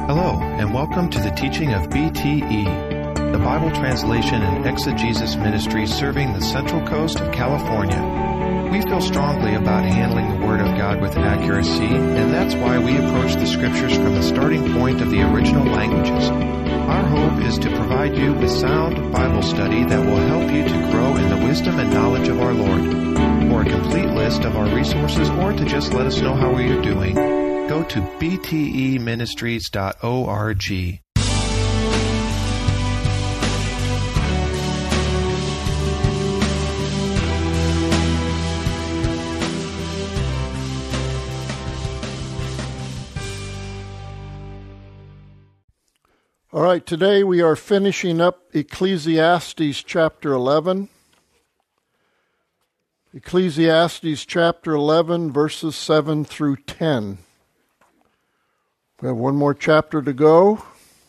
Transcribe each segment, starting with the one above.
Hello, and welcome to the teaching of BTE, the Bible Translation and Exegesis Ministry serving the Central Coast of California. We feel strongly about handling the Word of God with accuracy, and that's why we approach the Scriptures from the starting point of the original languages. Our hope is to provide you with sound Bible study that will help you to grow in the wisdom and knowledge of our Lord. For a complete list of our resources or to just let us know how we are doing, go to bteministries.org. All right, today we are finishing up Ecclesiastes chapter 11. Ecclesiastes chapter 11, verses 7 through 10. We have one more chapter to go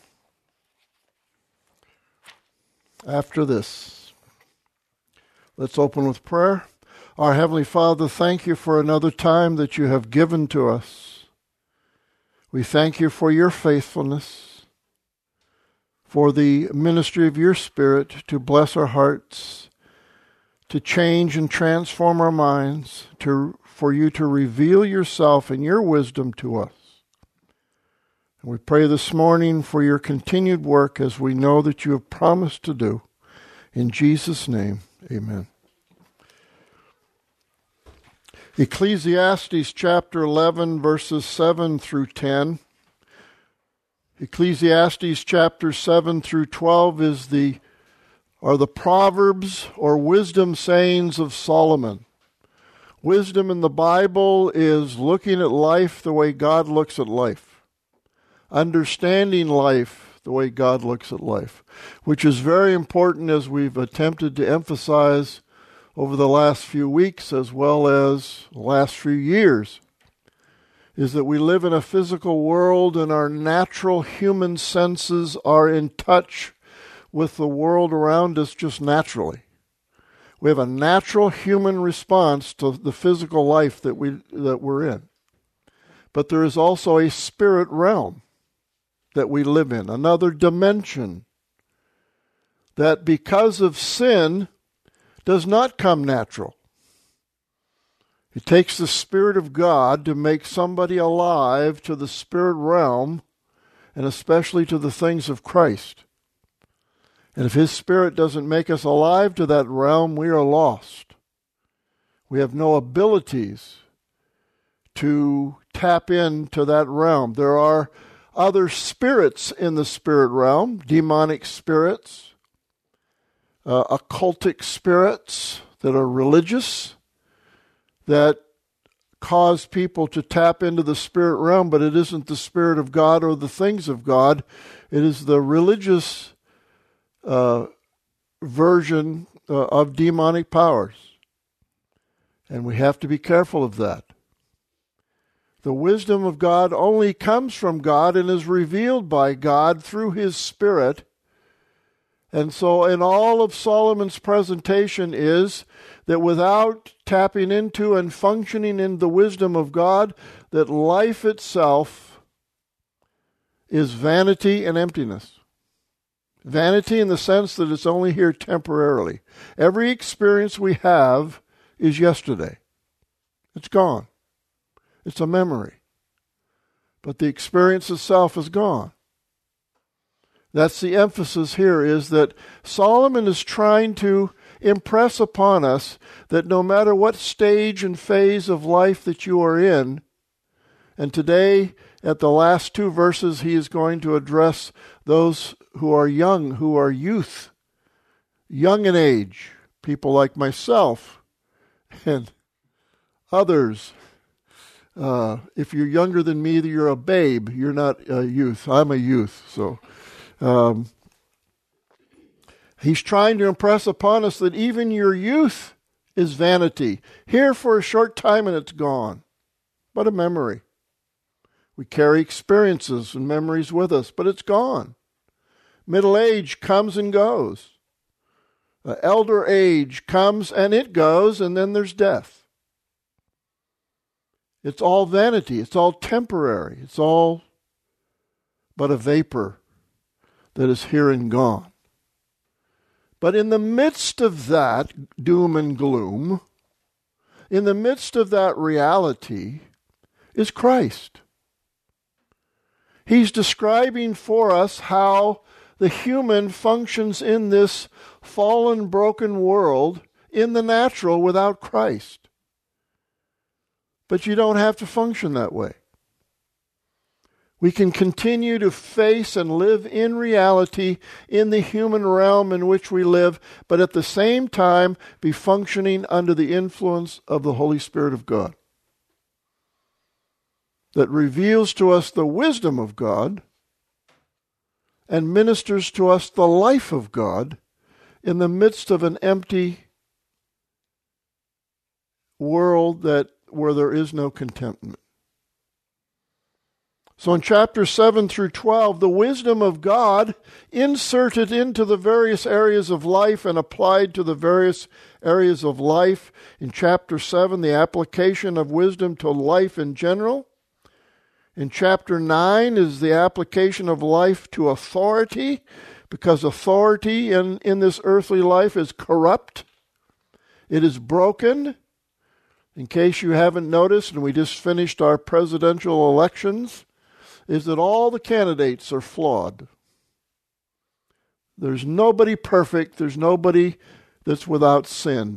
after this. Let's open with prayer. Our Heavenly Father, thank you for another time that you have given to us. We thank you for your faithfulness, for the ministry of your Spirit to bless our hearts, to change and transform our minds, for you to reveal yourself and your wisdom to us. And we pray this morning for your continued work as we know that you have promised to do. In Jesus' name, amen. Ecclesiastes chapter 11, verses 7 through 10. Ecclesiastes chapter 7 through 12 are the Proverbs or wisdom sayings of Solomon. Wisdom in the Bible is looking at life the way God looks at life. Understanding life the way God looks at life, which is very important as we've attempted to emphasize over the last few weeks as well as the last few years, is that we live in a physical world and our natural human senses are in touch with the world around us just naturally. We have a natural human response to the physical life that we're in. But there is also a spirit realm that we live in, another dimension that because of sin does not come natural. It takes the Spirit of God to make somebody alive to the spirit realm and especially to the things of Christ. And if His Spirit doesn't make us alive to that realm, we are lost. We have no abilities to tap into that realm. There are other spirits in the spirit realm, demonic spirits, occultic spirits that are religious, that cause people to tap into the spirit realm, but it isn't the Spirit of God or the things of God. It is the religious version of demonic powers. And we have to be careful of that. The wisdom of God only comes from God and is revealed by God through His Spirit. And so in all of Solomon's presentation is that without tapping into and functioning in the wisdom of God, that life itself is vanity and emptiness. Vanity in the sense that it's only here temporarily. Every experience we have is yesterday. It's gone. It's a memory. But the experience itself is gone. That's the emphasis here, is that Solomon is trying to impress upon us that no matter what stage and phase of life that you are in, and today at the last two verses he is going to address those who are young, who are youth, young in age, people like myself and others. If you're younger than me, you're a babe. You're not a youth. I'm a youth. So he's trying to impress upon us that even your youth is vanity. Here for a short time and it's gone. But a memory. We carry experiences and memories with us, but it's gone. Middle age comes and goes. Elder age comes and it goes, and then there's death. It's all vanity. It's all temporary. It's all but a vapor that is here and gone. But in the midst of that doom and gloom, in the midst of that reality, is Christ. He's describing for us how the human functions in this fallen, broken world in the natural without Christ. But you don't have to function that way. We can continue to face and live in reality in the human realm in which we live, but at the same time be functioning under the influence of the Holy Spirit of God that reveals to us the wisdom of God and ministers to us the life of God in the midst of an empty world where there is no contentment. So in chapter 7 through 12, the wisdom of God inserted into the various areas of life and applied to the various areas of life. In chapter 7, the application of wisdom to life in general. In chapter 9 is the application of life to authority, because authority in this earthly life is corrupt. It is broken. In case you haven't noticed, and we just finished our presidential elections, is that all the candidates are flawed. There's nobody perfect. There's nobody that's without sin.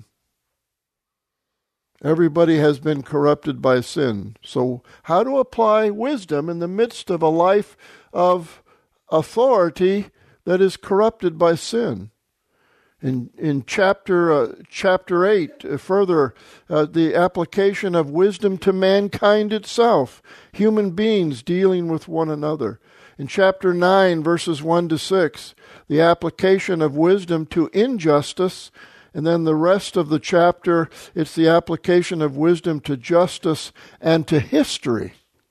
Everybody has been corrupted by sin. So how to apply wisdom in the midst of a life of authority that is corrupted by sin? In chapter 8, further, the application of wisdom to mankind itself, human beings dealing with one another. In chapter 9, verses 1 to 6, the application of wisdom to injustice. And then the rest of the chapter, it's the application of wisdom to justice and to history.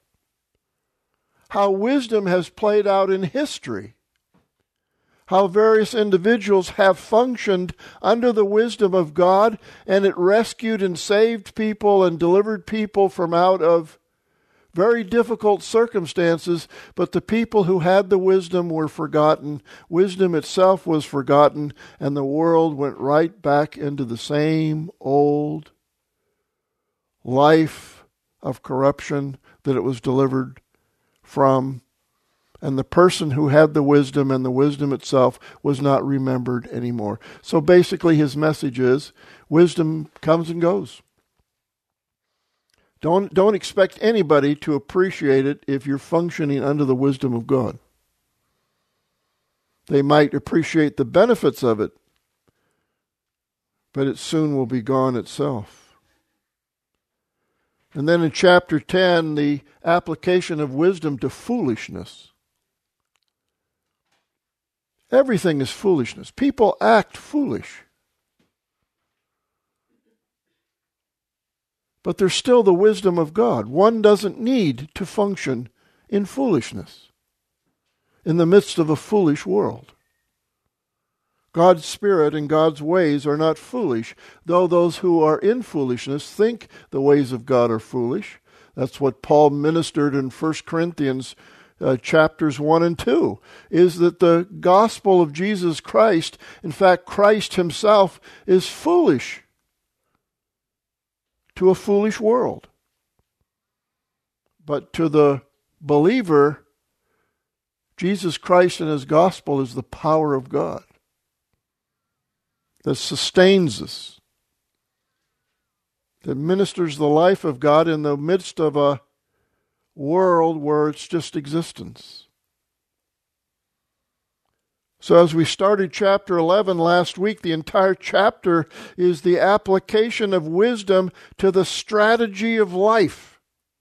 How wisdom has played out in history. How various individuals have functioned under the wisdom of God, and it rescued and saved people and delivered people from out of very difficult circumstances, but the people who had the wisdom were forgotten. Wisdom itself was forgotten, and the world went right back into the same old life of corruption that it was delivered from. And the person who had the wisdom and the wisdom itself was not remembered anymore. So basically his message is, wisdom comes and goes. Don't expect anybody to appreciate it if you're functioning under the wisdom of God. They might appreciate the benefits of it, but it soon will be gone itself. And then in chapter 10, the application of wisdom to foolishness. Everything is foolishness. People act foolish. But there's still the wisdom of God. One doesn't need to function in foolishness in the midst of a foolish world. God's Spirit and God's ways are not foolish, though those who are in foolishness think the ways of God are foolish. That's what Paul ministered in 1 Corinthians chapters 1 and 2, is that the gospel of Jesus Christ, in fact, Christ himself, is foolish to a foolish world. But to the believer, Jesus Christ and his gospel is the power of God that sustains us, that ministers the life of God in the midst of a world where it's just existence. So as we started chapter 11 last week, the entire chapter is the application of wisdom to the strategy of life.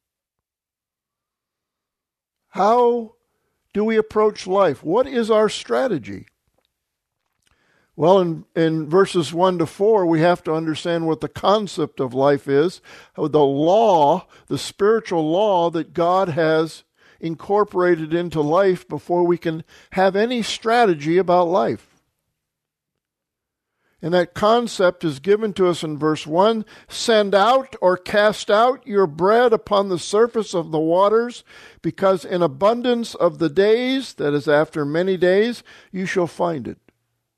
How do we approach life? What is our strategy? Well, in verses 1 to 4, we have to understand what the concept of life is, the law, the spiritual law that God has incorporated into life before we can have any strategy about life. And that concept is given to us in verse 1. Send out or cast out your bread upon the surface of the waters, because in abundance of the days, that is after many days, you shall find it.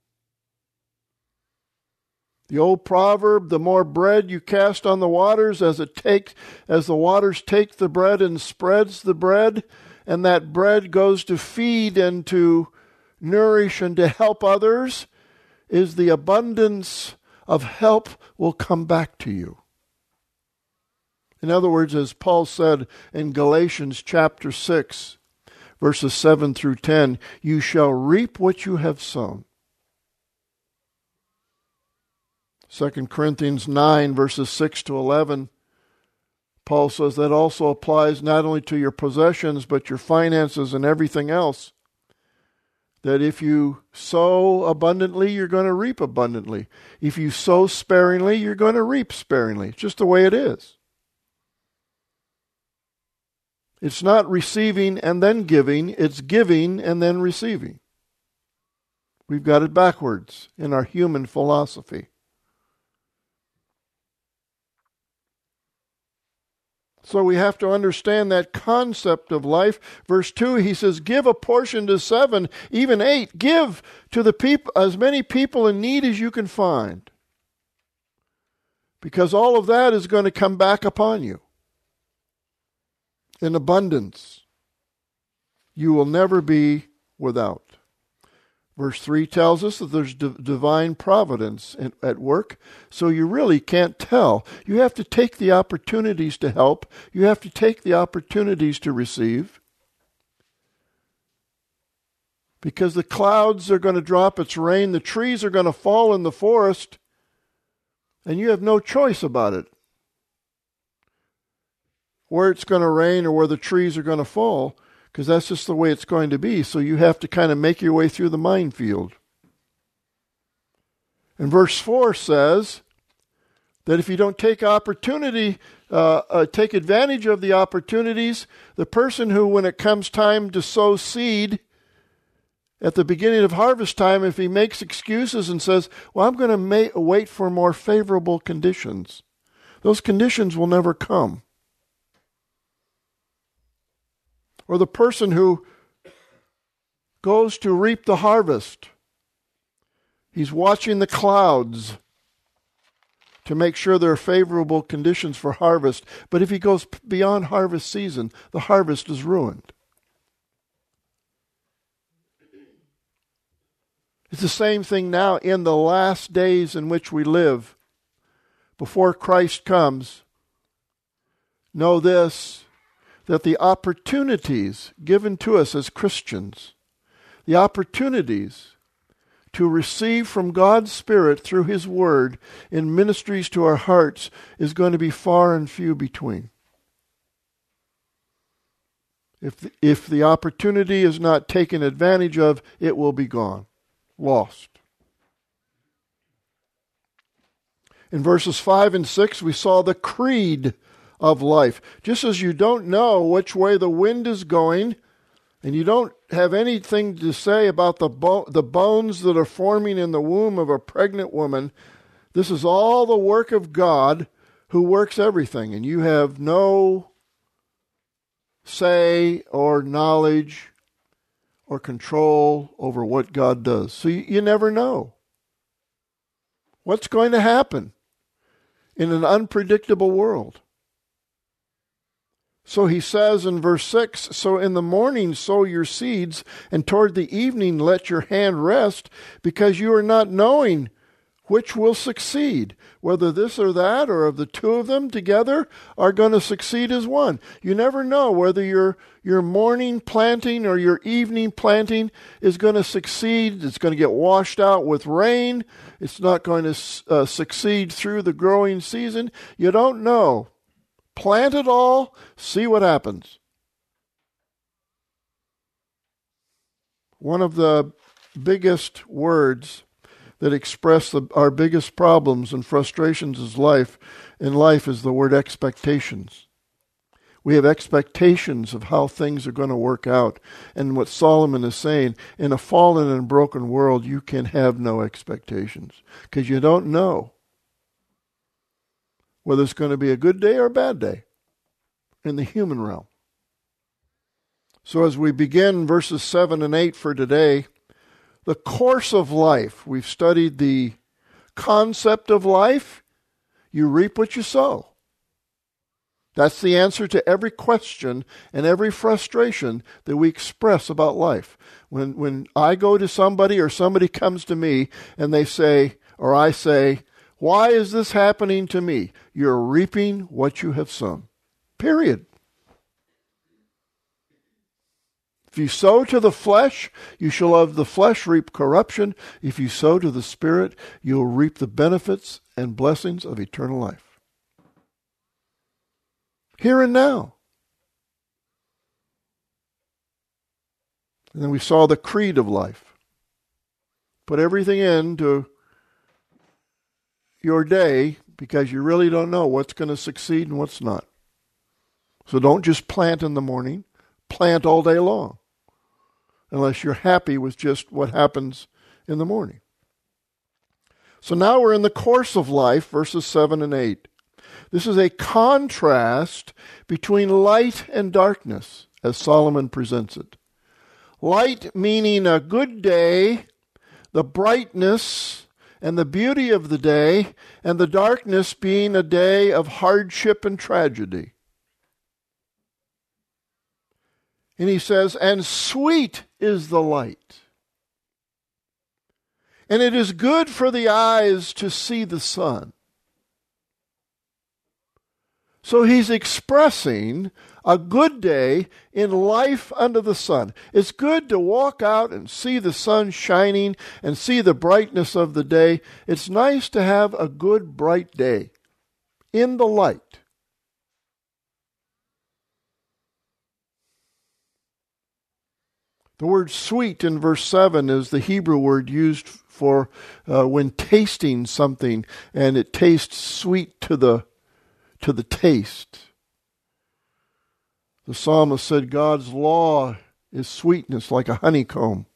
The old proverb, the more bread you cast on the waters, as the waters take the bread and spreads the bread, and that bread goes to feed and to nourish and to help others, is the abundance of help will come back to you. In other words, as Paul said in Galatians chapter 6, verses 7 through 10, you shall reap what you have sown. 2 Corinthians 9, verses 6 to 11, Paul says that also applies not only to your possessions, but your finances and everything else. That if you sow abundantly, you're going to reap abundantly. If you sow sparingly, you're going to reap sparingly. It's just the way it is. It's not receiving and then giving. It's giving and then receiving. We've got it backwards in our human philosophy. So we have to understand that concept of life. Verse 2, he says, give a portion to 7, even 8. Give to the people, as many people in need as you can find. Because all of that is going to come back upon you in abundance. You will never be without. Verse 3 tells us that there's divine providence at work, so you really can't tell. You have to take the opportunities to help. You have to take the opportunities to receive. Because the clouds are going to drop its rain, the trees are going to fall in the forest, and you have no choice about it. Where it's going to rain or where the trees are going to fall, because that's just the way it's going to be. So you have to kind of make your way through the minefield. And verse 4 says that if you don't take advantage of the opportunities, the person who, when it comes time to sow seed at the beginning of harvest time, if he makes excuses and says, well, I'm going to wait for more favorable conditions, those conditions will never come. Or the person who goes to reap the harvest, he's watching the clouds to make sure there are favorable conditions for harvest. But if he goes beyond harvest season, the harvest is ruined. It's the same thing now in the last days in which we live. Before Christ comes, know this, that the opportunities given to us as Christians, the opportunities to receive from God's Spirit through His Word in ministries to our hearts is going to be far and few between. If the opportunity is not taken advantage of, it will be gone, lost. In verses 5 and 6, we saw the creed of life. Just as you don't know which way the wind is going, and you don't have anything to say about the bones that are forming in the womb of a pregnant woman, this is all the work of God who works everything, and you have no say or knowledge or control over what God does. So you never know what's going to happen in an unpredictable world. So he says in verse 6, so in the morning sow your seeds, and toward the evening let your hand rest, because you are not knowing which will succeed, whether this or that, or of the two of them together are going to succeed as one. You never know whether your morning planting or your evening planting is going to succeed. It's going to get washed out with rain. It's not going to succeed through the growing season. You don't know. Plant it all, see what happens. One of the biggest words that express our biggest problems and frustrations in life is the word expectations. We have expectations of how things are going to work out. And what Solomon is saying, in a fallen and broken world, you can have no expectations because you don't know whether it's going to be a good day or a bad day in the human realm. So as we begin verses 7 and 8 for today, the course of life, we've studied the concept of life. You reap what you sow. That's the answer to every question and every frustration that we express about life. When I go to somebody or somebody comes to me and they say, or I say, why is this happening to me? You're reaping what you have sown. Period. If you sow to the flesh, you shall of the flesh reap corruption. If you sow to the Spirit, you'll reap the benefits and blessings of eternal life. Here and now. And then we saw the creed of life. Put everything into your day because you really don't know what's going to succeed and what's not. So don't just plant in the morning. Plant all day long. Unless you're happy with just what happens in the morning. So now we're in the course of life, verses 7 and 8. This is a contrast between light and darkness, as Solomon presents it. Light meaning a good day, the brightness and the beauty of the day, and the darkness being a day of hardship and tragedy. And he says, and sweet is the light. And it is good for the eyes to see the sun. So he's expressing a good day in life under the sun. It's good to walk out and see the sun shining and see the brightness of the day. It's nice to have a good, bright day in the light. The word sweet in verse 7 is the Hebrew word used for when tasting something, and it tastes sweet to the taste. The psalmist said God's law is sweetness like a honeycomb.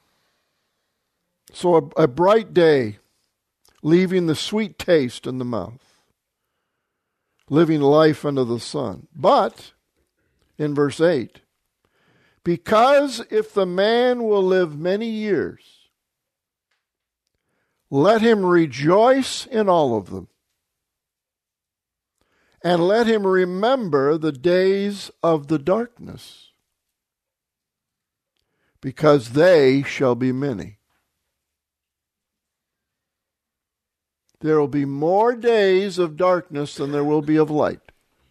So a bright day, leaving the sweet taste in the mouth, living life under the sun. But, in verse 8, because if the man will live many years, let him rejoice in all of them. And let him remember the days of the darkness, because they shall be many. There will be more days of darkness than there will be of light.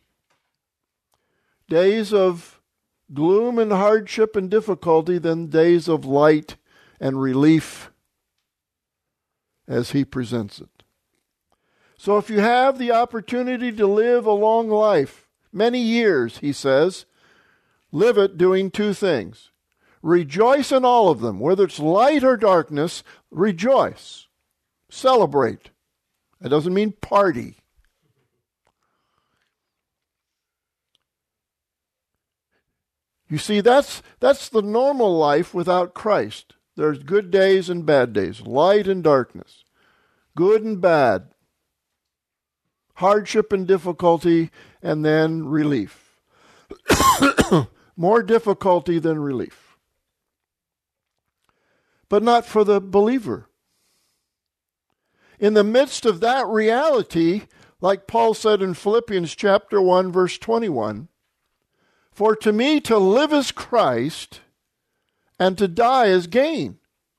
Days of gloom and hardship and difficulty than days of light and relief as he presents it. So if you have the opportunity to live a long life, many years, he says, live it doing two things. Rejoice in all of them. Whether it's light or darkness, rejoice. Celebrate. That doesn't mean party. You see, that's the normal life without Christ. There's good days and bad days, light and darkness, good and bad. Hardship and difficulty, and then relief. More difficulty than relief. But not for the believer. In the midst of that reality, like Paul said in Philippians chapter 1, verse 21, for to me to live is Christ, and to die is gain.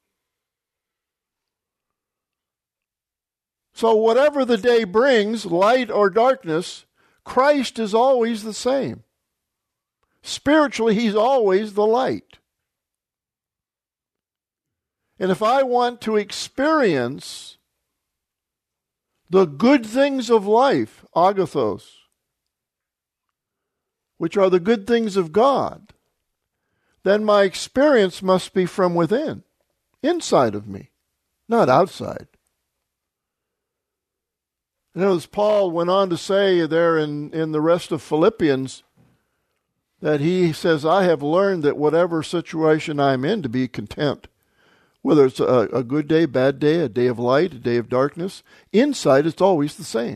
So whatever the day brings, light or darkness, Christ is always the same. Spiritually, he's always the light. And if I want to experience the good things of life, agathos, which are the good things of God, then my experience must be from within, inside of me, not outside. And as Paul went on to say there in the rest of Philippians, that he says, I have learned that whatever situation I'm in, to be content. Whether it's a good day, bad day, a day of light, a day of darkness, inside it's always the same.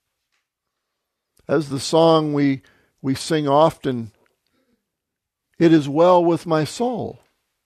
As the song we sing often, it is well with my soul.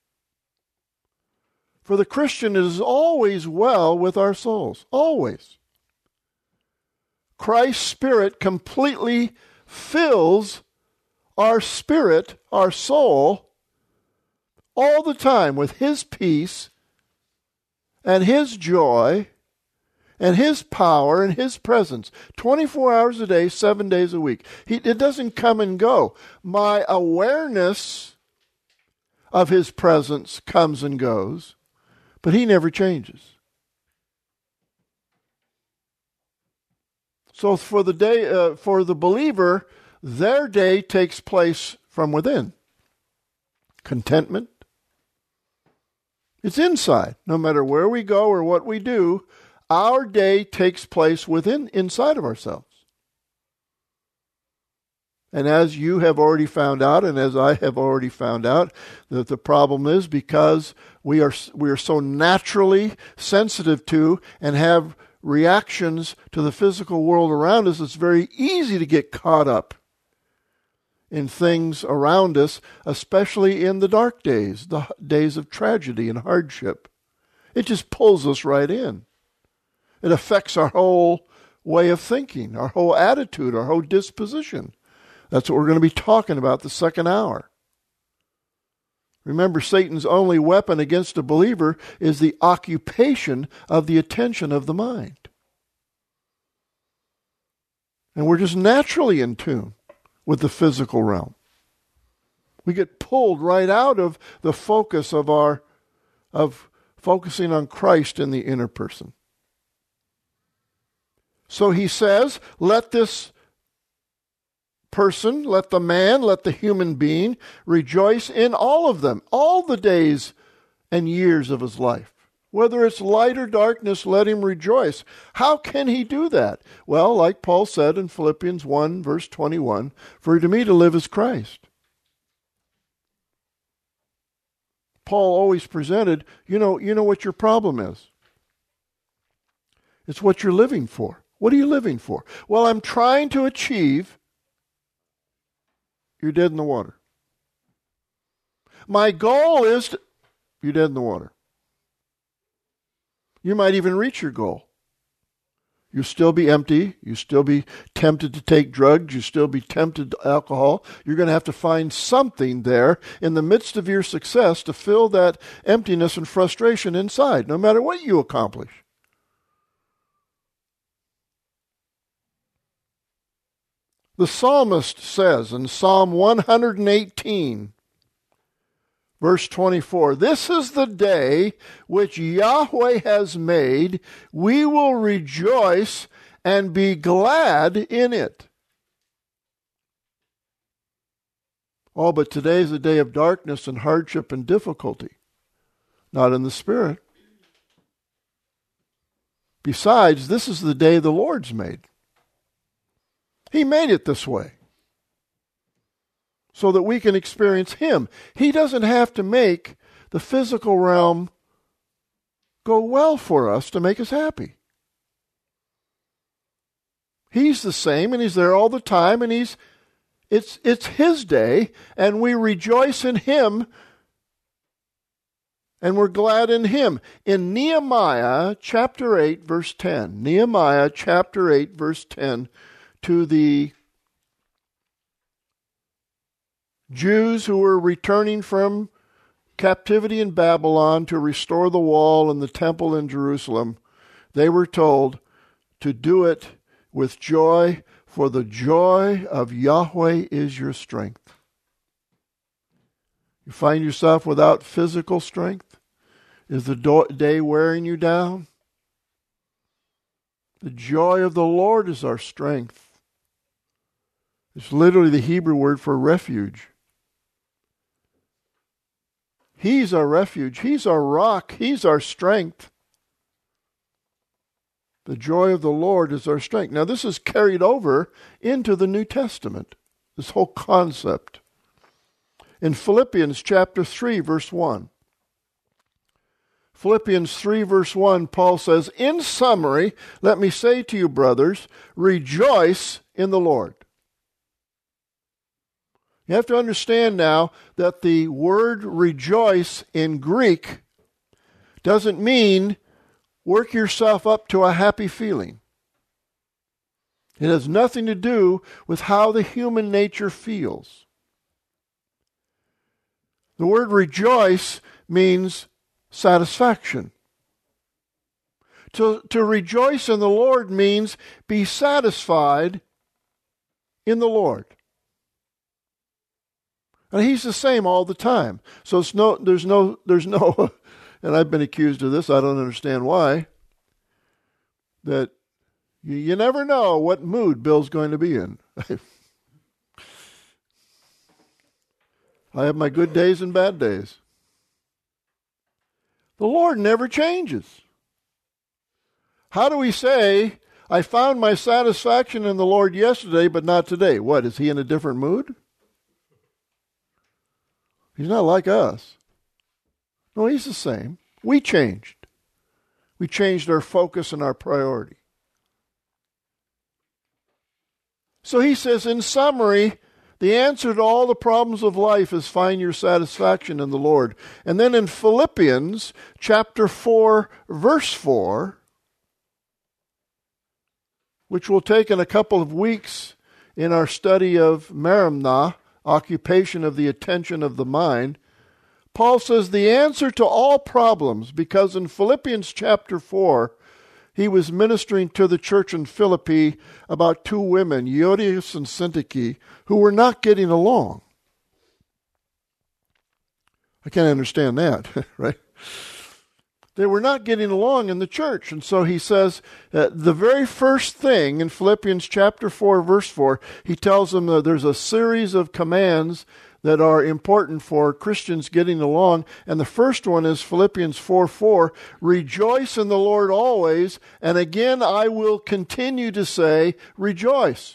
For the Christian, it is always well with our souls. Always. Christ's Spirit completely fills our spirit, our soul, all the time with His peace and His joy and His power and His presence. 24 hours a day, 7 days a week. It doesn't come and go. My awareness of His presence comes and goes, but He never changes. So for the believer, their day takes place from within. Contentment. It's inside. No matter where we go or what we do, our day takes place inside of ourselves. And as you have already found out, and as I have already found out, that the problem is because we are so naturally sensitive to and have reactions to the physical world around us, it's very easy to get caught up in things around us, especially in the dark days, the days of tragedy and hardship. It just pulls us right in. It affects our whole way of thinking, our whole attitude, our whole disposition. That's what we're going to be talking about the second hour. Remember, Satan's only weapon against a believer is the occupation of the attention of the mind. And we're just naturally in tune with the physical realm. We get pulled right out of the focus of focusing on Christ in the inner person. So he says, let this person, let the man, let the human being rejoice in all of them, all the days and years of his life. Whether it's light or darkness, let him rejoice. How can he do that? Well, like Paul said in Philippians 1, verse 21, for to me to live is Christ. Paul always presented, you know what your problem is. It's what you're living for. What are you living for? Well, I'm trying to achieve. You're dead in the water. My goal is you're dead in the water. You might even reach your goal. You'll still be empty. You'll still be tempted to take drugs. You'll still be tempted to alcohol. You're going to have to find something there in the midst of your success to fill that emptiness and frustration inside, no matter what you accomplish. The psalmist says in Psalm 118, verse 24, this is the day which Yahweh has made. We will rejoice and be glad in it. Oh, but today's a day of darkness and hardship and difficulty, not in the spirit. Besides, this is the day the Lord's made. He made it this way so that we can experience Him. He doesn't have to make the physical realm go well for us to make us happy. He's the same, and He's there all the time, and it's His day, and we rejoice in Him, and we're glad in Him. In Nehemiah chapter 8, verse 10, Nehemiah chapter 8, verse 10, to the Jews who were returning from captivity in Babylon to restore the wall and the temple in Jerusalem, they were told to do it with joy, for the joy of Yahweh is your strength. You find yourself without physical strength? Is the day wearing you down? The joy of the Lord is our strength. It's literally the Hebrew word for refuge. He's our refuge. He's our rock. He's our strength. The joy of the Lord is our strength. Now, this is carried over into the New Testament, this whole concept. in Philippians chapter 3, verse 1. Philippians 3, verse 1, Paul says, "In summary, let me say to you, brothers, rejoice in the Lord." You have to understand now that the word rejoice in Greek doesn't mean work yourself up to a happy feeling. It has nothing to do with how the human nature feels. The word rejoice means satisfaction. To rejoice in the Lord means be satisfied in the Lord. And He's the same all the time. So there's no, and I've been accused of this, I don't understand why, that you never know what mood Bill's going to be in. I have my good days and bad days. The Lord never changes. How do we say, I found my satisfaction in the Lord yesterday, but not today? What, is He in a different mood? He's not like us. No, He's the same. We changed. We changed our focus and our priority. So he says, in summary, the answer to all the problems of life is find your satisfaction in the Lord. And then in Philippians chapter 4, verse 4, which we'll take in a couple of weeks in our study of merimna, occupation of the attention of the mind, Paul says the answer to all problems, because in Philippians chapter 4, he was ministering to the church in Philippi about two women, Euodias and Syntyche, who were not getting along. I can't understand that, right? They were not getting along in the church. And so he says the very first thing in Philippians chapter 4, verse 4, he tells them that there's a series of commands that are important for Christians getting along. And the first one is Philippians 4:4, rejoice in the Lord always, and again I will continue to say, rejoice.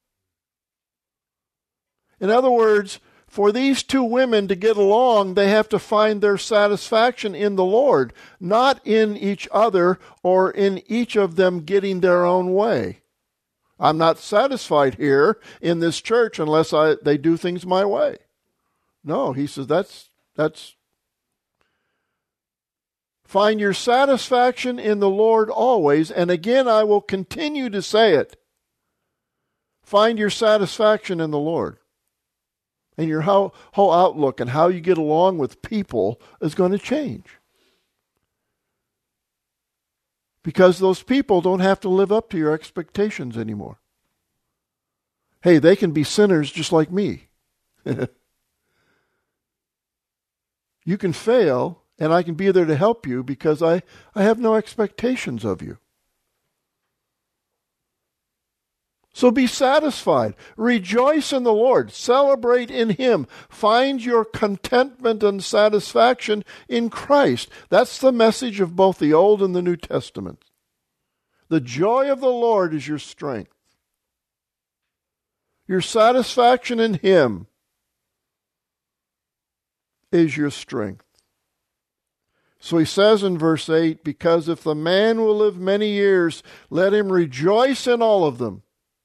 In other words, for these two women to get along, they have to find their satisfaction in the Lord, not in each other or in each of them getting their own way. I'm not satisfied here in this church unless they do things my way. No, he says that's find your satisfaction in the Lord always, and again I will continue to say it. Find your satisfaction in the Lord. And your whole outlook and how you get along with people is going to change. Because those people don't have to live up to your expectations anymore. Hey, they can be sinners just like me. You can fail, and I can be there to help you because I have no expectations of you. So be satisfied. Rejoice in the Lord. Celebrate in Him. Find your contentment and satisfaction in Christ. That's the message of both the Old and the New Testament. The joy of the Lord is your strength. Your satisfaction in Him is your strength. So he says in verse 8, because if the man will live many years, let him rejoice in all of them.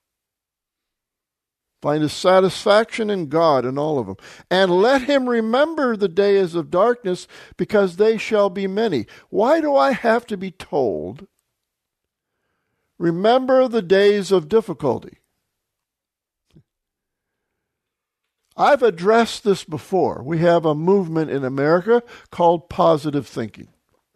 Find his satisfaction in God in all of them. And let him remember the days of darkness, because they shall be many. Why do I have to be told, remember the days of difficulty? I've addressed this before. We have a movement in America called positive thinking.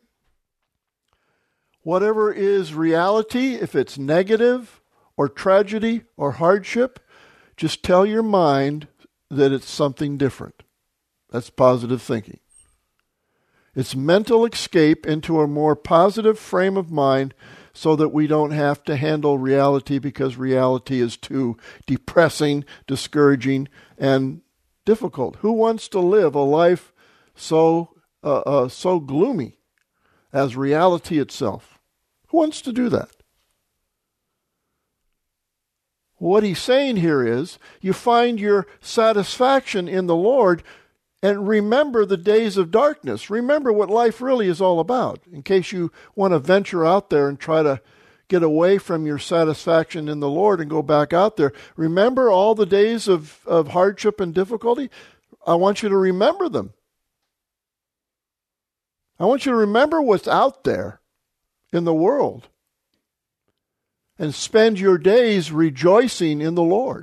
Whatever is reality, if it's negative or tragedy or hardship, just tell your mind that it's something different. That's positive thinking. It's mental escape into a more positive frame of mind so that we don't have to handle reality because reality is too depressing, discouraging, and difficult. Who wants to live a life so gloomy as reality itself? Who wants to do that? What he's saying here is, you find your satisfaction in the Lord. And remember the days of darkness. Remember what life really is all about, in case you want to venture out there and try to get away from your satisfaction in the Lord and go back out there. Remember all the days of hardship and difficulty? I want you to remember them. I want you to remember what's out there in the world and spend your days rejoicing in the Lord.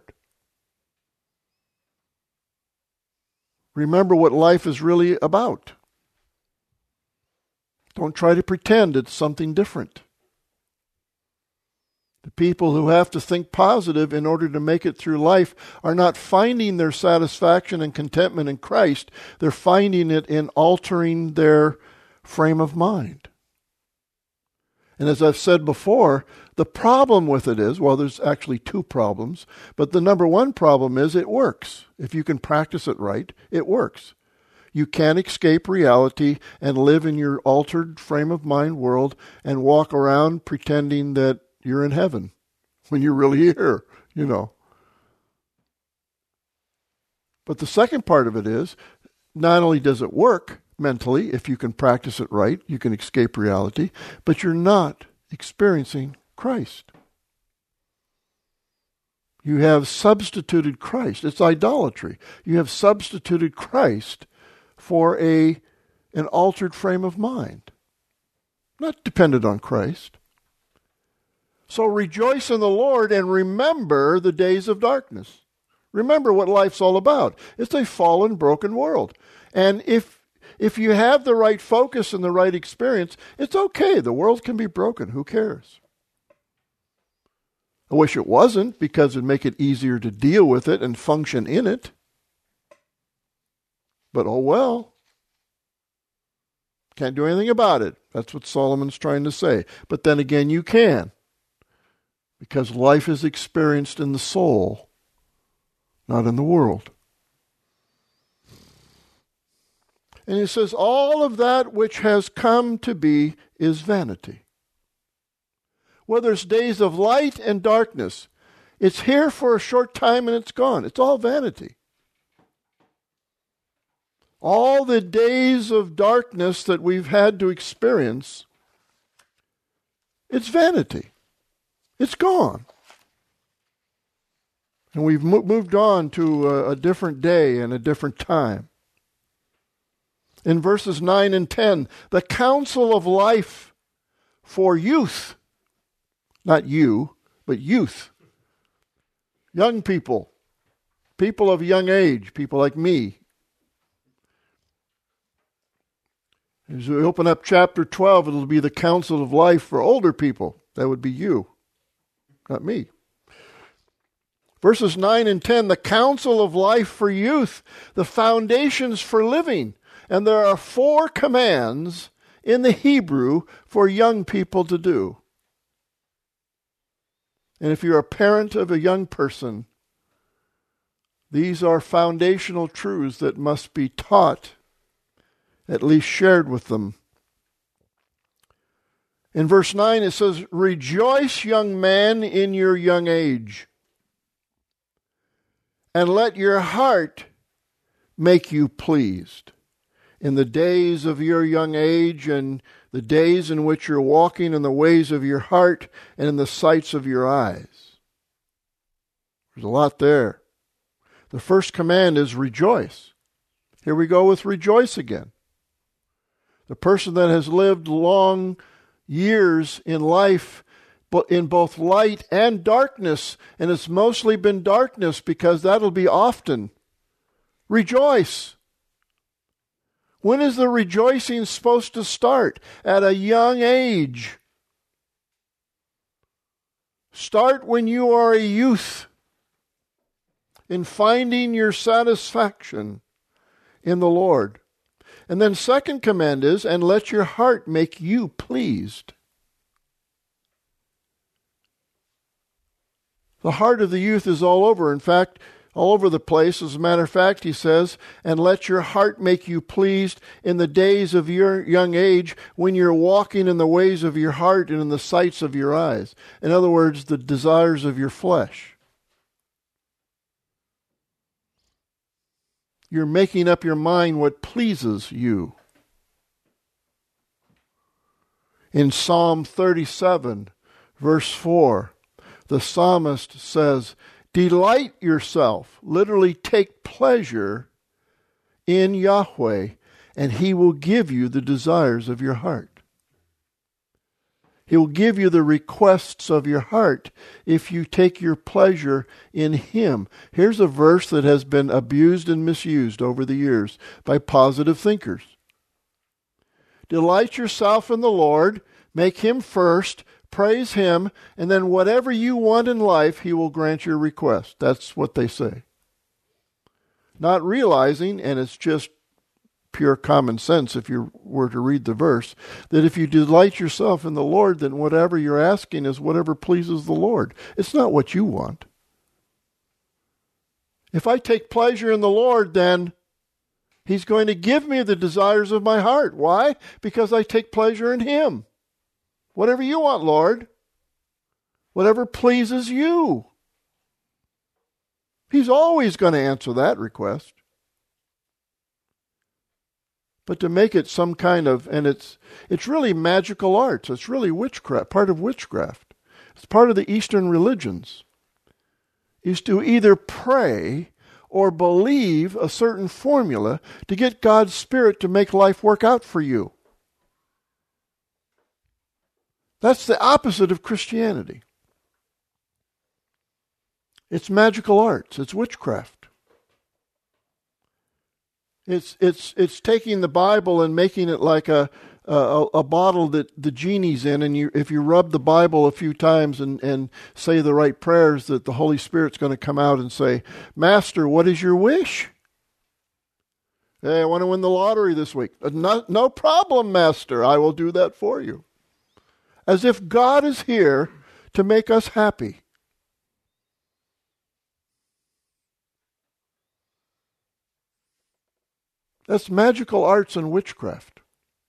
Remember what life is really about. Don't try to pretend it's something different. The people who have to think positive in order to make it through life are not finding their satisfaction and contentment in Christ. They're finding it in altering their frame of mind. And as I've said before, the problem with it is, well, there's actually two problems, but the number one problem is it works. If you can practice it right, it works. You can't escape reality and live in your altered frame of mind world and walk around pretending that you're in heaven when you're really here, you know. But the second part of it is, not only does it work mentally, if you can practice it right, you can escape reality, but you're not experiencing Christ. You have substituted Christ. It's idolatry. You have substituted Christ for an altered frame of mind, not dependent on Christ. So rejoice in the Lord and remember the days of darkness. Remember what life's all about. It's a fallen, broken world. And if you have the right focus and the right experience, it's okay. The world can be broken. Who cares? I wish it wasn't, because it'd make it easier to deal with it and function in it. But oh well. Can't do anything about it. That's what Solomon's trying to say. But then again, you can. Because life is experienced in the soul, not in the world. And he says, all of that which has come to be is vanity. Whether it's days of light and darkness, it's here for a short time and it's gone. It's all vanity. All the days of darkness that we've had to experience, it's vanity. It's gone. And we've moved on to a different day and a different time. In verses 9 and 10, the counsel of life for youth, not you, but youth, young people, people of young age, people like me. As we open up chapter 12, it'll be the counsel of life for older people. That would be you, not me. Verses 9 and 10, the counsel of life for youth, the foundations for living. And there are 4 commands in the Hebrew for young people to do. And if you're a parent of a young person, these are foundational truths that must be taught, at least shared with them. In verse 9 it says, rejoice, young man, in your young age, and let your heart make you pleased. In the days of your young age and the days in which you're walking in the ways of your heart and in the sights of your eyes. There's a lot there. The first command is rejoice. Here we go with rejoice again. The person that has lived long years in life, but in both light and darkness, and it's mostly been darkness because that'll be often. Rejoice. When is the rejoicing supposed to start? At a young age. Start when you are a youth in finding your satisfaction in the Lord. And then second command is, and let your heart make you pleased. The heart of the youth is all over. In fact, all over the place. As a matter of fact, he says, and let your heart make you pleased in the days of your young age when you're walking in the ways of your heart and in the sights of your eyes. In other words, the desires of your flesh. You're making up your mind what pleases you. In Psalm 37, verse 4, the psalmist says, delight yourself, literally take pleasure in Yahweh, and He will give you the desires of your heart. He will give you the requests of your heart if you take your pleasure in Him. Here's a verse that has been abused and misused over the years by positive thinkers. Delight yourself in the Lord, make Him first, praise Him, and then whatever you want in life, He will grant your request. That's what they say. Not realizing, and it's just pure common sense if you were to read the verse, that if you delight yourself in the Lord, then whatever you're asking is whatever pleases the Lord. It's not what you want. If I take pleasure in the Lord, then He's going to give me the desires of my heart. Why? Because I take pleasure in Him. Whatever you want, Lord. Whatever pleases you. He's always going to answer that request. But to make it some kind of, and it's really magical arts. It's really witchcraft, part of witchcraft. It's part of the Eastern religions, is to either pray or believe a certain formula to get God's Spirit to make life work out for you. That's the opposite of Christianity. It's magical arts. It's witchcraft. It's taking the Bible and making it like a bottle that the genie's in, and if you rub the Bible a few times and say the right prayers, that the Holy Spirit's going to come out and say, Master, what is your wish? Hey, I want to win the lottery this week. No problem, Master. I will do that for you. As if God is here to make us happy. That's magical arts and witchcraft.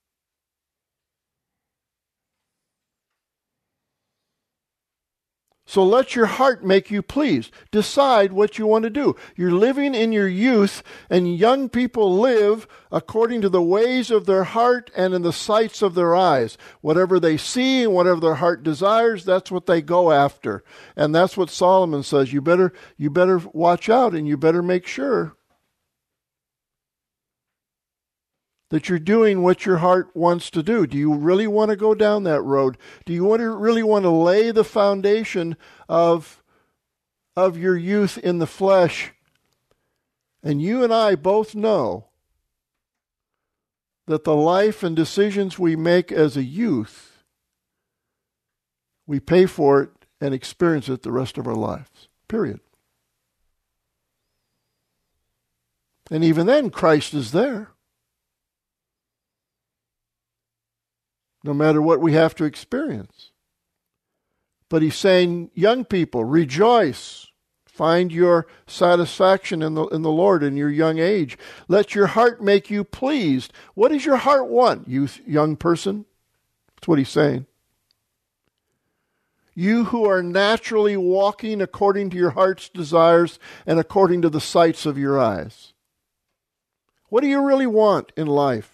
So let your heart make you pleased. Decide what you want to do. You're living in your youth, and young people live according to the ways of their heart and in the sights of their eyes. Whatever they see and whatever their heart desires, that's what they go after. And that's what Solomon says. You better watch out, and you better make sure that you're doing what your heart wants to do. Do you really want to go down that road? Do you really want to lay the foundation of your youth in the flesh? And you and I both know that the life and decisions we make as a youth, we pay for it and experience it the rest of our lives. Period. And even then, Christ is there. No matter what we have to experience. But He's saying, young people, rejoice. Find your satisfaction in the Lord in your young age. Let your heart make you pleased. What does your heart want, young person? That's what He's saying. You who are naturally walking according to your heart's desires and according to the sights of your eyes. What do you really want in life?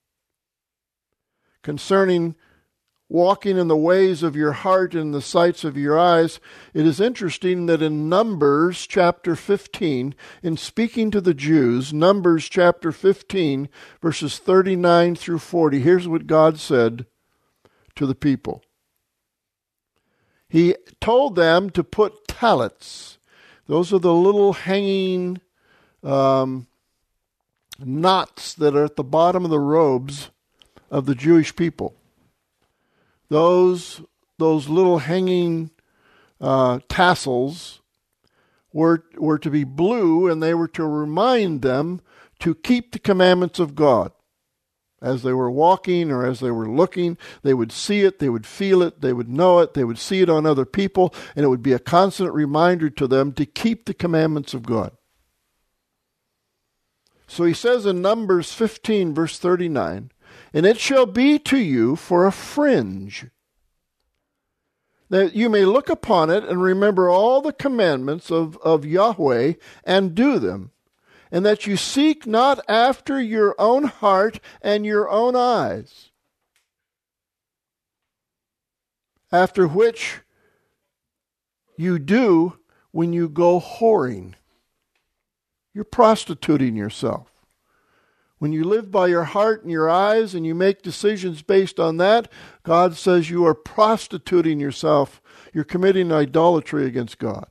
Concerning walking in the ways of your heart and the sights of your eyes, it is interesting that in Numbers chapter 15, in speaking to the Jews, Numbers chapter 15, verses 39 through 40, here's what God said to the people. He told them to put talits. Those are the little hanging knots that are at the bottom of the robes of the Jewish people. Those little hanging tassels were to be blue, and they were to remind them to keep the commandments of God. As they were walking or as they were looking, they would see it, they would feel it, they would know it, they would see it on other people, and it would be a constant reminder to them to keep the commandments of God. So He says in Numbers 15, verse 39, and it shall be to you for a fringe, that you may look upon it and remember all the commandments of Yahweh and do them. and that you seek not after your own heart and your own eyes, after which you do when you go whoring. You're prostituting yourself. When you live by your heart and your eyes and you make decisions based on that, God says you are prostituting yourself. You're committing idolatry against God.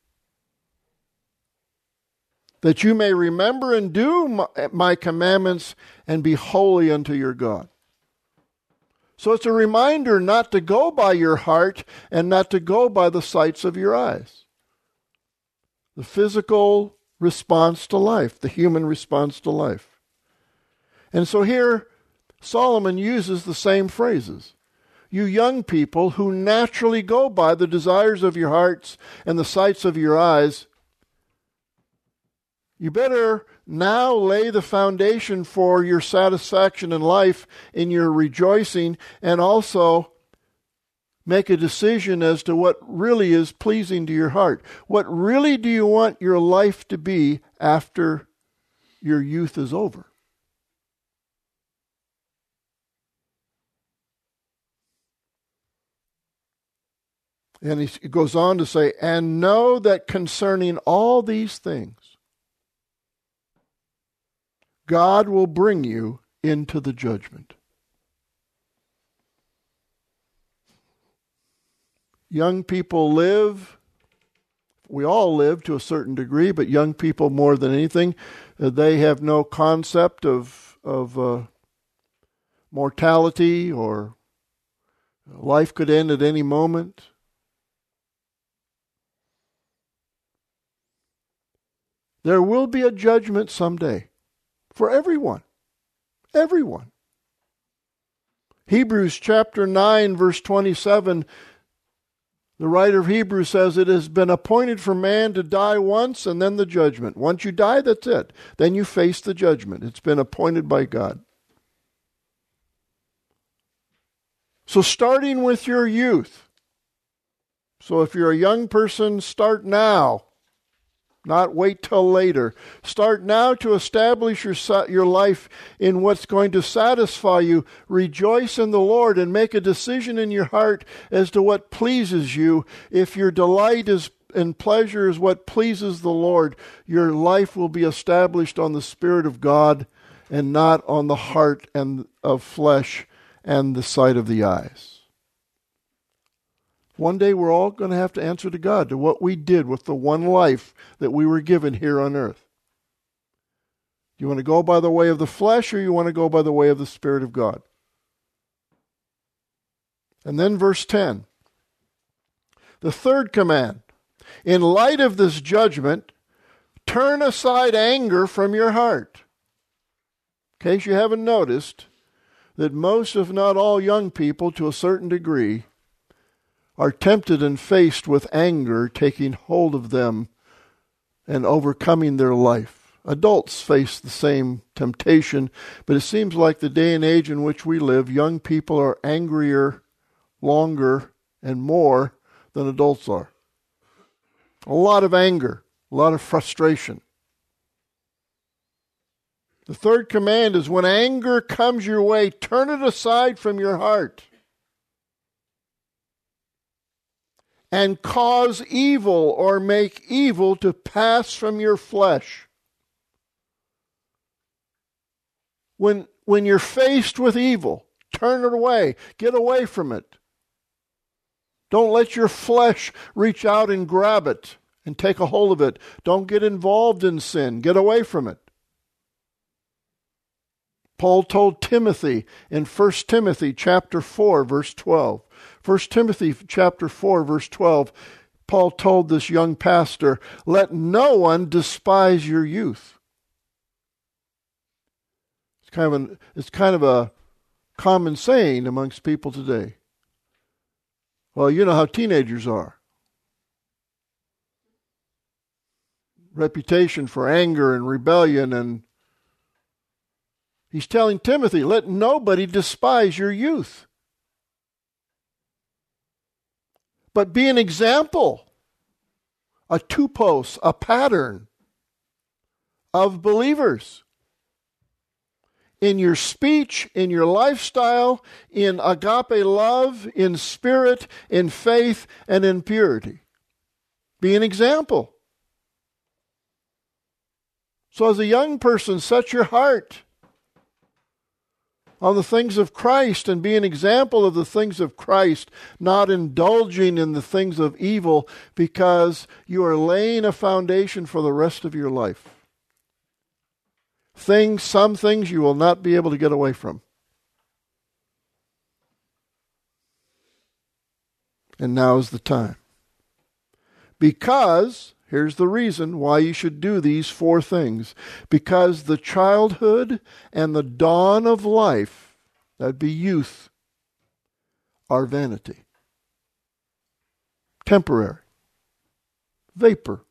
That you may remember and do my commandments and be holy unto your God. So it's a reminder not to go by your heart and not to go by the sights of your eyes. The physical response to life, the human response to life. And so here, Solomon uses the same phrases. You young people who naturally go by the desires of your hearts and the sights of your eyes, you better now lay the foundation for your satisfaction in life, in your rejoicing, and also make a decision as to what really is pleasing to your heart. What really do you want your life to be after your youth is over? And he goes on to say, and know that concerning all these things, God will bring you into the judgment. Young people live, we all live to a certain degree, but young people more than anything, they have no concept of mortality, or life could end at any moment. There will be a judgment someday for everyone. Everyone. Hebrews chapter 9, verse 27, the writer of Hebrews says, it has been appointed for man to die once and then the judgment. Once you die, that's it. Then you face the judgment. It's been appointed by God. So starting with your youth. So if you're a young person, start now. Not wait till later. Start now to establish your life in what's going to satisfy you. Rejoice in the Lord and make a decision in your heart as to what pleases you. If your delight and pleasure is what pleases the Lord, your life will be established on the Spirit of God and not on the heart and of flesh and the sight of the eyes. One day we're all going to have to answer to God to what we did with the one life that we were given here on earth. Do you want to go by the way of the flesh, or you want to go by the way of the Spirit of God? And then verse 10. The third command. In light of this judgment, turn aside anger from your heart. In case you haven't noticed that most, if not all, young people to a certain degree are tempted and faced with anger taking hold of them and overcoming their life. Adults face the same temptation, but it seems like the day and age in which we live, young people are angrier, longer, and more than adults are. A lot of anger, a lot of frustration. The third command is when anger comes your way, turn it aside from your heart. And cause evil or make evil to pass from your flesh. When you're faced with evil, turn it away. Get away from it. Don't let your flesh reach out and grab it and take a hold of it. Don't get involved in sin. Get away from it. Paul told Timothy in 1 Timothy chapter 4, verse 12. 1 Timothy chapter 4, verse 12, Paul told this young pastor, let no one despise your youth. It's kind of a common saying amongst people today. Well, you know how teenagers are. Reputation for anger and rebellion, and he's telling Timothy, let nobody despise your youth. But be an example, a tupos, a pattern of believers. In your speech, in your lifestyle, in agape love, in spirit, in faith, and in purity. Be an example. So as a young person, set your heart on the things of Christ and be an example of the things of Christ, not indulging in the things of evil, because you are laying a foundation for the rest of your life. Some things you will not be able to get away from. And now is the time. Because, here's the reason why you should do these 4 things. Because the childhood and the dawn of life, that'd be youth, are vanity. Temporary. Vapor.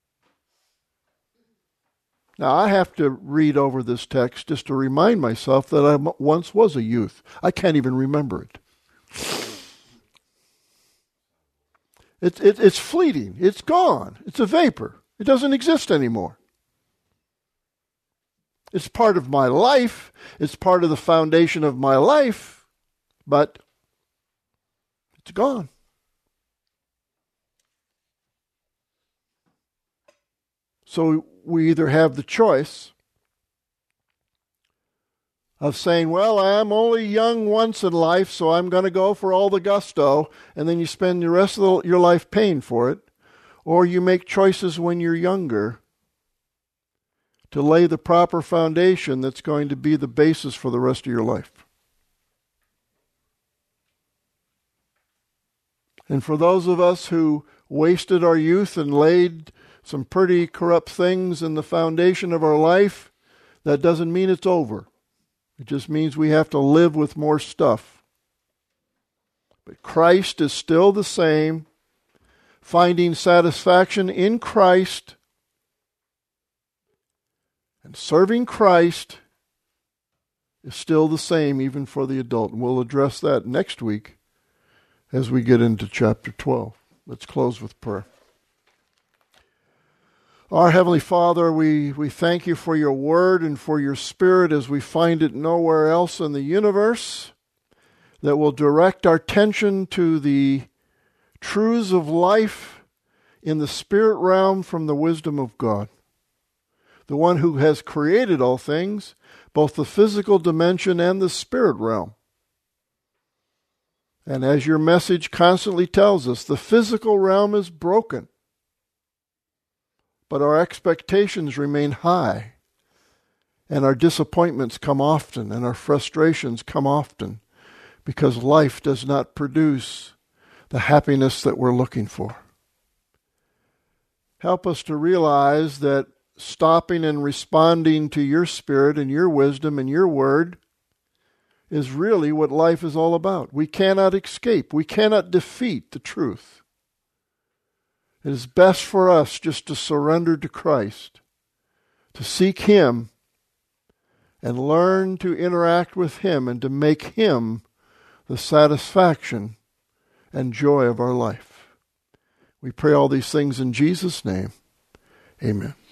Now, I have to read over this text just to remind myself that I once was a youth. I can't even remember it. It's fleeting. It's gone. It's a vapor. It doesn't exist anymore. It's part of my life. It's part of the foundation of my life. But it's gone. So we either have the choice of saying, well, I'm only young once in life, so I'm going to go for all the gusto, and then you spend the rest of your life paying for it. Or you make choices when you're younger to lay the proper foundation that's going to be the basis for the rest of your life. And for those of us who wasted our youth and laid some pretty corrupt things in the foundation of our life, that doesn't mean it's over. It just means we have to live with more stuff. But Christ is still the same. Finding satisfaction in Christ and serving Christ is still the same even for the adult. And we'll address that next week as we get into chapter 12. Let's close with prayer. Our Heavenly Father, we thank you for your word and for your Spirit as we find it nowhere else in the universe, that will direct our attention to the truths of life in the spirit realm from the wisdom of God, the one who has created all things, both the physical dimension and the spirit realm. And as your message constantly tells us, the physical realm is broken. But our expectations remain high, and our disappointments come often, and our frustrations come often, because life does not produce the happiness that we're looking for. Help us to realize that stopping and responding to your Spirit and your wisdom and your word is really what life is all about. We cannot escape. We cannot defeat the truth. It is best for us just to surrender to Christ, to seek Him, and learn to interact with Him and to make Him the satisfaction and joy of our life. We pray all these things in Jesus' name. Amen.